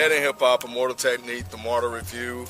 Dead in Hip Hop, Immortal Technique, The Martyr Review.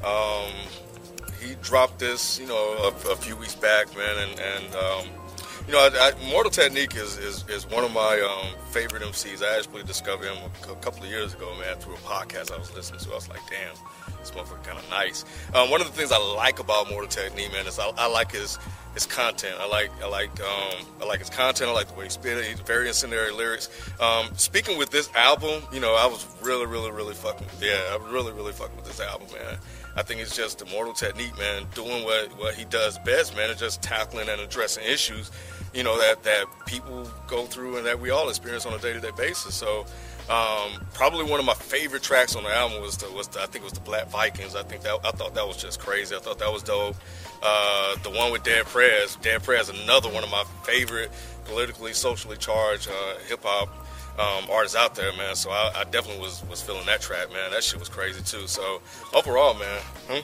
He dropped this, a few weeks back, man, and Immortal Technique is one of my favorite MCs. I actually discovered him a couple of years ago, man, through a podcast I was listening to. I was like, damn, this motherfucker kind of nice. One of the things I like about Immortal Technique, man, is I like his content. I like his content. I like the way he spit it. He's very incendiary lyrics. Speaking with this album, I was really, really, really fucking. Yeah, I was really, really fucking with this album, man. I think it's just Immortal Technique, man, doing what he does best, man, is just tackling and addressing issues, that people go through and that we all experience on a day-to-day basis. So, probably one of my favorite tracks on the album was the Black Vikings. I thought that was just crazy. I thought that was dope. The one with Dead Prez. Dead Prez is another one of my favorite politically, socially charged hip hop artists out there, man. So I definitely was feeling that track, man. That shit was crazy too. So overall, man.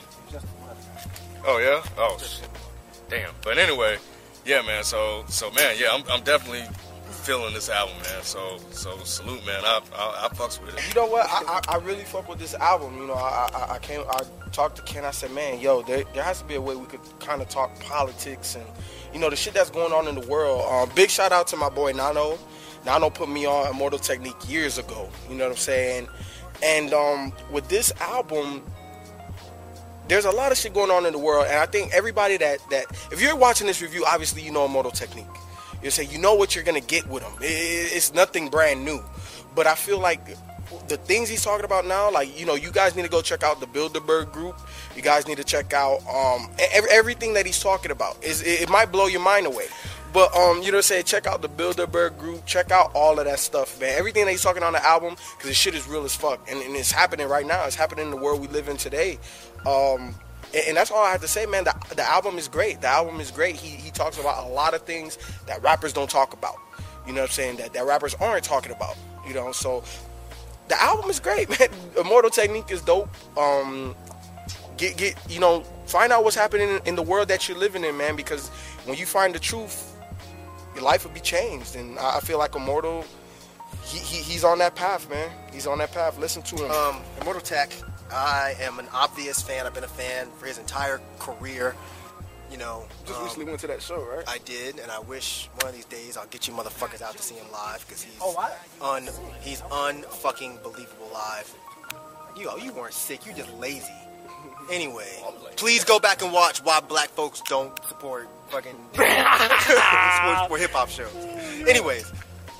Oh yeah. Oh, damn. But anyway, yeah, man. So man, yeah, I'm definitely feeling this album, man. So salute, man. I fucks with it. You know what? I really fuck with this album. I talked to Ken. I said, man, yo, there has to be a way we could kind of talk politics and the shit that's going on in the world. Big shout out to my boy Nano. Nano put me on Immortal Technique years ago. You know what I'm saying? And with this album, there's a lot of shit going on in the world, and I think everybody that if you're watching this review, obviously you know Immortal Technique. You say you know what you're gonna get with him. It's nothing brand new, but I feel like the things he's talking about now, like you guys need to go check out the Bilderberg group. You guys need to check out everything that he's talking about. It might blow your mind away. But, check out the Bilderberg group. Check out all of that stuff, man. Everything that he's talking on the album, because this shit is real as fuck. And it's happening right now. It's happening in the world we live in today. And that's all I have to say, man. The album is great. The album is great. He talks about a lot of things that rappers don't talk about. You know what I'm saying? That rappers aren't talking about. So the album is great, man. Immortal Technique is dope. Find out what's happening in the world that you're living in, man. Because when you find the truth, your life will be changed, and I feel like Immortal, he's on that path, man. He's on that path. Listen to him. Immortal Tech, I am an obvious fan. I've been a fan for his entire career. Just recently went to that show, right? I did, and I wish one of these days I'll get you motherfuckers out to see him live, because he's unfucking believable live. You weren't sick. You just lazy. Anyway, please go back and watch why black folks don't support fucking support hip hop shows. Anyways,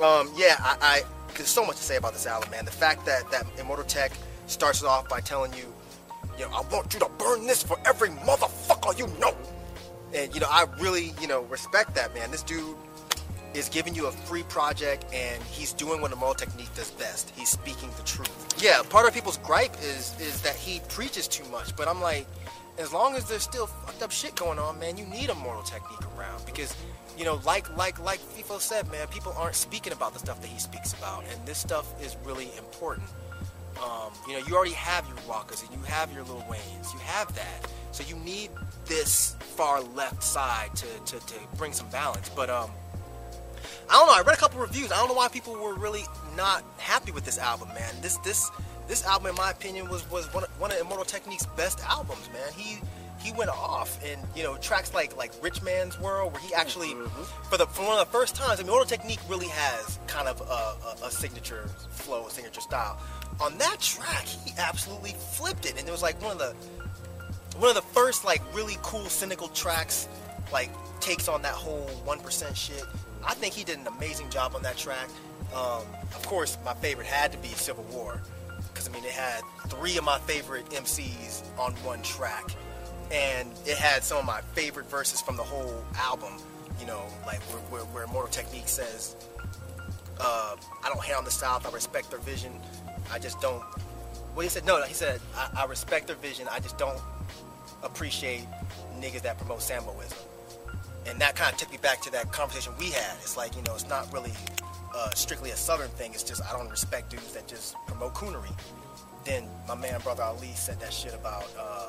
there's so much to say about this album, man. The fact that Immortal Tech starts it off by telling you, I want you to burn this for every motherfucker you know. And I really respect that, man. This dude is giving you a free project, and he's doing what Immortal Technique does best. He's speaking the truth. Yeah, part of people's gripe is that he preaches too much, but I'm like, as long as there's still fucked up shit going on, man, you need Immortal Technique around, because like FIFO said, man, people aren't speaking about the stuff that he speaks about, and this stuff is really important. You already have your Walkers and you have your Lil Waynes, you have that, so you need this far left side to bring some balance. But I don't know. I read a couple reviews. I don't know why people were really not happy with this album, man. This album, in my opinion, was one of Immortal Technique's best albums, man. He went off, and tracks like Rich Man's World, where he actually for one of the first times, Immortal Technique really has kind of a signature flow, a signature style. On that track, he absolutely flipped it, and it was like one of the first really cool cynical tracks, takes on that whole 1% shit. I think he did an amazing job on that track. Of course, my favorite had to be Civil War, because it had 3 of my favorite MCs on one track, and it had some of my favorite verses from the whole album. Where Immortal Technique says, "I don't hate on the South. I respect their vision. I just don't." Well, he said no. He said, "I respect their vision. I just don't appreciate niggas that promote Samboism." And that kind of took me back to that conversation we had. It's like, it's not really strictly a Southern thing. It's just I don't respect dudes that just promote coonery. Then my man, Brother Ali, said that shit about,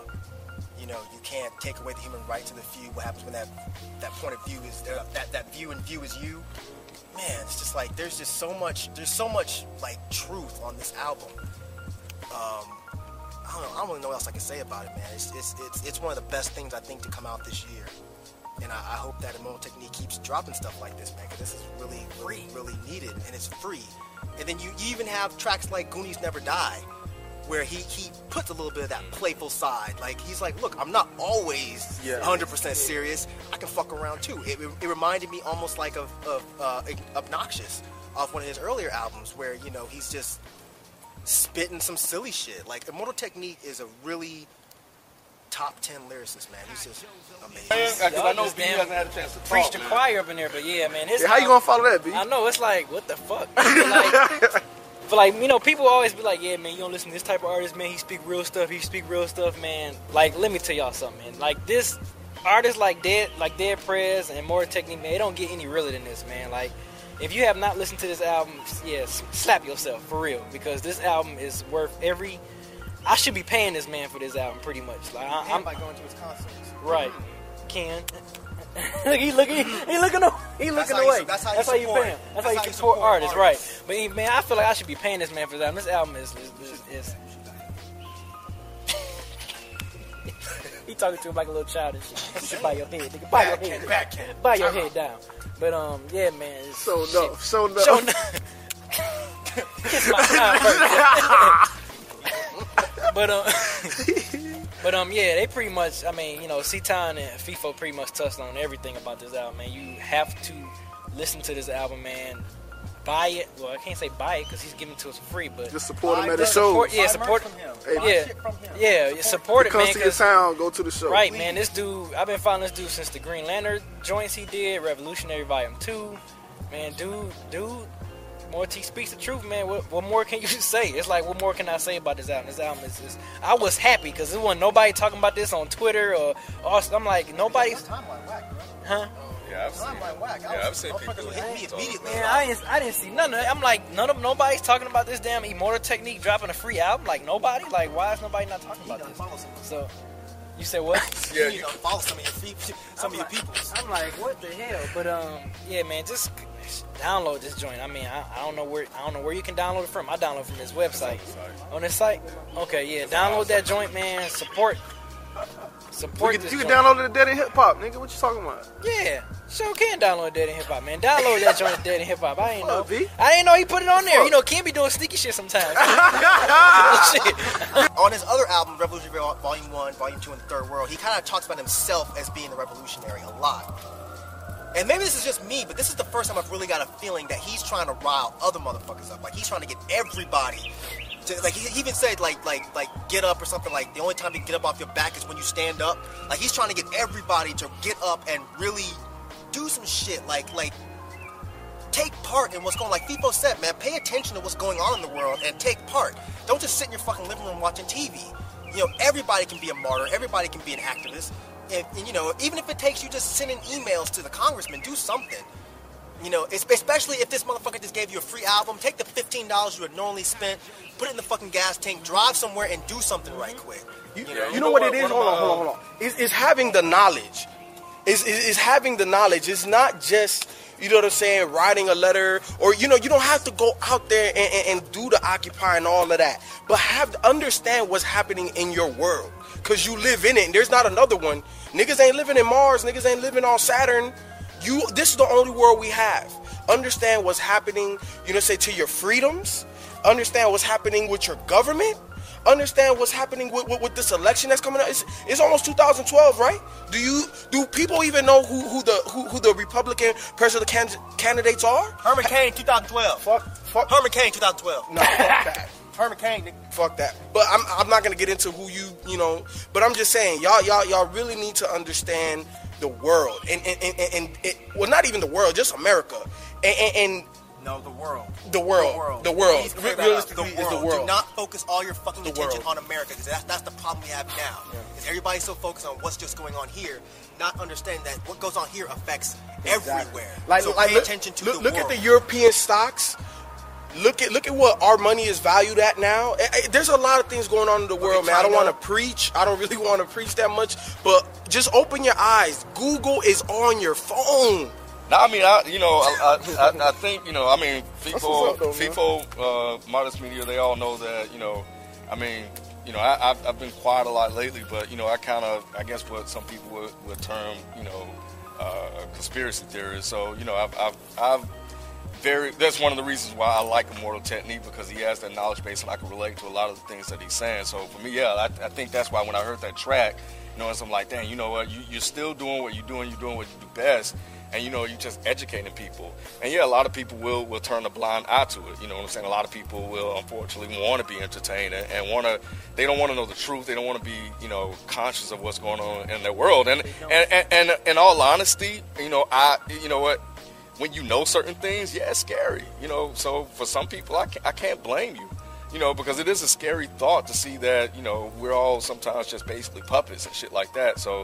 you can't take away the human rights of the few. What happens when that point of view is, that view and view is you? Man, it's just like, there's so much truth on this album. I don't really know what else I can say about it, man. It's one of the best things I think to come out this year. And I hope that Immortal Technique keeps dropping stuff like this, man, because this is really, really needed, and it's free. And then you even have tracks like Goonies Never Die, where he puts a little bit of that playful side. Like, he's like, look, I'm not always 100% serious. I can fuck around, too. It reminded me almost like of Obnoxious off one of his earlier albums, where, you know, he's just spitting some silly shit. Like, Immortal Technique is a really top 10 lyricist, man. He's just amazing. Because I know B hasn't had a chance to preach talk, the man. choir up in there, but yeah, man. How you gonna follow that, B? I know, it's like, what the fuck? But like, you know, people always be like, yeah, man, you don't listen to this type of artist, man. He speak real stuff, man. Like, let me tell y'all something, man. Like, this artists like Dead Prez and Immortal Technique, man, they don't get any realer than this, man. Like, if you have not listened to this album, yes, slap yourself, for real. Because this album is worth every... I should be paying this man for this album, pretty much. Like, I'm by going to his concerts. Right. Ken. Look, he looking away. That's how you pay him. That's how you support artists, right? But man, I feel like I should be paying this man for this album. This album is he talking to him like a little child and shit. You should buy your head, nigga. Buy your head down. But yeah, man. It's So no. Kiss my eye first. But yeah, they pretty much, I mean, you know, C-Town and FIFO pretty much touched on everything about this album, man. You have to listen to this album, man. Buy it. Well, I can't say buy it because he's giving it to us for free, but just support him at the show. Support from him. Support it, man. Comes to your town, go to the show. Right, man. This dude, I've been following this dude since the Green Lantern joints he did, Revolutionary Volume 2. Man, dude. Morty speaks the truth, man. What more can you say? It's like, what more can I say about this album? This album is I was happy because there wasn't nobody talking about this on Twitter or I'm like, nobody's... Huh? Yeah, I've seen people hit me immediately. Man, I didn't see none of that. I'm like, nobody's talking about this damn Immortal Technique dropping a free album. Like, nobody? Like, why is nobody not talking about this? So, you said what? Yeah, you don't follow some of your people. I'm like, what the hell? But yeah, man, just download this joint. I mean, I don't know where you can download it from. I download it from this website. On this site? Okay, yeah, download that joint, man. Support this You joint. can download it Dead End Hip Hop, nigga. What you talking about? Yeah, sure can download Dead End Hip Hop, man. Download that joint, Dead End Hip Hop. I ain't know. V? I didn't know he put it on there. You know, Ken be doing sneaky shit sometimes. Shit. On his other album, Revolutionary Volume 1, Volume 2, and Third World, he kind of talks about himself as being a revolutionary a lot. And maybe this is just me, but this is the first time I've really got a feeling that he's trying to rile other motherfuckers up. Like, he's trying to get everybody to, like, he even said, like, get up or something. Like, the only time you can get up off your back is when you stand up. Like, he's trying to get everybody to get up and really do some shit. Like, take part in what's going on. Like FIFO said, man, pay attention to what's going on in the world and take part. Don't just sit in your fucking living room watching TV. You know, everybody can be a martyr. Everybody can be an activist. And you know, even if it takes you just sending emails to the congressman, do something. You know, especially if this motherfucker just gave you a free album, take the $15 you would normally spend, put it in the fucking gas tank, drive somewhere and do something right quick. You know what it is? Hold on. It's having the knowledge. It's having the knowledge. It's not just, you know what I'm saying, writing a letter, or, you know, you don't have to go out there and do the Occupy and all of that. But understand what's happening in your world, because you live in it, and there's not another one. Niggas ain't living in Mars. Niggas ain't living on Saturn. This is the only world we have. Understand what's happening, you know, say, to your freedoms. Understand what's happening with your government. Understand what's happening with this election that's coming up. It's almost 2012, right? Do people even know who the Republican presidential candidates are? Herman Cain, 2012. Fuck. Herman Cain, 2012. No, fuck that. Herman Cain, nigga. Fuck that. But I'm not gonna get into who you know. But I'm just saying, y'all really need to understand the world and well, not even the world, just America and. No, the world. The world. Realistically, is the world. Do not focus all your fucking attention on America, because that's the problem we have now. Is everybody's so focused on what's just going on here, not understanding that what goes on here affects everywhere. So pay attention to the world. Look at the European stocks. Look at what our money is valued at now. There's a lot of things going on in the world, man. I don't want to preach. I don't really want to preach that much, but just open your eyes. Google is on your phone. No, I mean, I think, you know, I mean, FIFO, Modest Media, they all know that, you know, I mean, you know, I've been quiet a lot lately, but, you know, I guess what some people would term, you know, conspiracy theories. So, you know, that's one of the reasons why I like Immortal Technique, because he has that knowledge base and I can relate to a lot of the things that he's saying. So for me, yeah, I think that's why when I heard that track, you know, I'm like, dang, you know what, you're still doing what you're doing what you do best, and, you know, you're just educating people. And yeah, a lot of people will turn a blind eye to it. You know what I'm saying? A lot of people will unfortunately want to be entertained and they don't want to know the truth. They don't want to be, you know, conscious of what's going on in their world. And in all honesty, you know, you know what? When you know certain things, yeah, it's scary, you know. So for some people, I can't blame you, you know, because it is a scary thought to see that, you know, we're all sometimes just basically puppets and shit like that. So,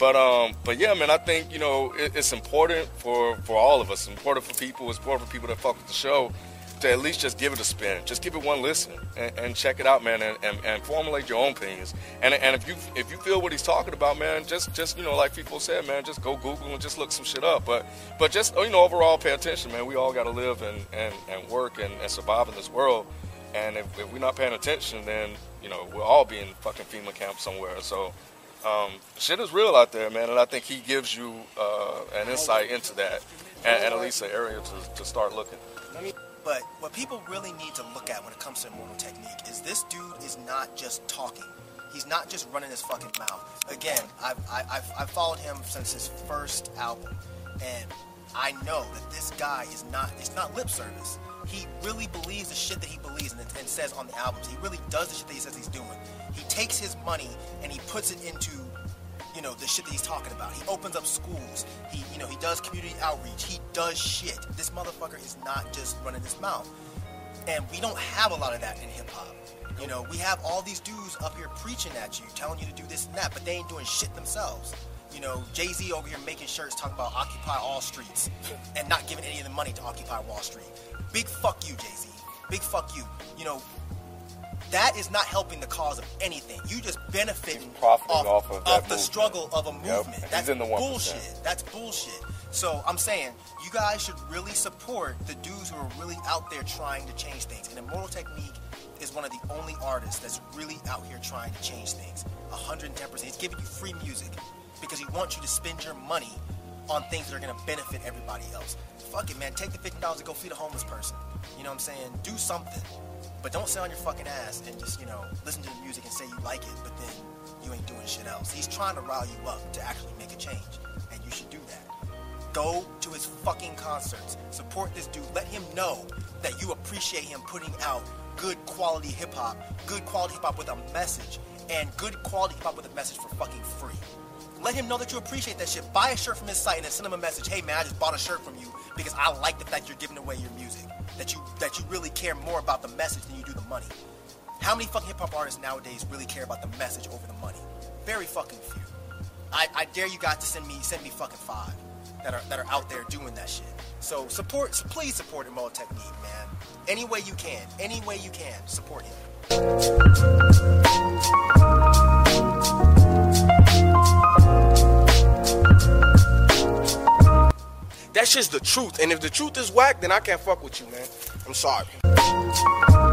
but yeah, man, I think, you know, it's important for all of us. It's important for people. It's important for people that fuck with the show to at least just give it a spin. Just give it one listen and check it out, man, and formulate your own opinions. And if you feel what he's talking about, man, just you know, like people said, man, just go Google and just look some shit up. But just, you know, overall pay attention, man. We all got to live and work and survive in this world. And if we're not paying attention, then, you know, we'll all be in fucking FEMA camp somewhere. So shit is real out there, man. And I think he gives you an insight into that and at least an area to start looking. But what people really need to look at when it comes to Immortal Technique is this dude is not just talking. He's not just running his fucking mouth. Again, I've followed him since his first album, and I know that this guy it's not lip service. He really believes the shit that he believes and says on the albums. He really does the shit that he says he's doing. He takes his money and he puts it into, you know, the shit that he's talking about. He opens up schools. He does community outreach. He does shit. This motherfucker is not just running his mouth. And we don't have a lot of that in hip-hop. You know, we have all these dudes up here preaching at you, telling you to do this and that, but they ain't doing shit themselves. You know, Jay-Z over here making shirts talking about Occupy All Streets and not giving any of the money to Occupy Wall Street. Big fuck you, Jay-Z. Big fuck you. You know, that is not helping the cause of anything. You just benefiting off the struggle of a movement. Yep. That's in the 1%. bullshit. That's bullshit. So I'm saying, you guys should really support the dudes who are really out there trying to change things. And Immortal Technique is one of the only artists that's really out here trying to change things. 110%. He's giving you free music because he wants you to spend your money on things that are going to benefit everybody else. Fuck it, man. Take the $50 and go feed a homeless person. You know what I'm saying? Do something. But don't sit on your fucking ass and just, you know, listen to the music and say you like it, but then you ain't doing shit else. He's trying to rile you up to actually make a change, and you should do that. Go to his fucking concerts. Support this dude. Let him know that you appreciate him putting out good quality hip-hop with a message, and good quality hip-hop with a message for fucking free. Let him know that you appreciate that shit. Buy a shirt from his site and then send him a message. Hey man, I just bought a shirt from you because I like the fact you're giving away your music. That you really care more about the message than you do the money. How many fucking hip hop artists nowadays really care about the message over the money? Very fucking few. I dare you guys to send me fucking 5 that are out there doing that shit. So please support Immortal Technique, man. Any way you can, support him. That's just the truth. And if the truth is whack, then I can't fuck with you, man. I'm sorry.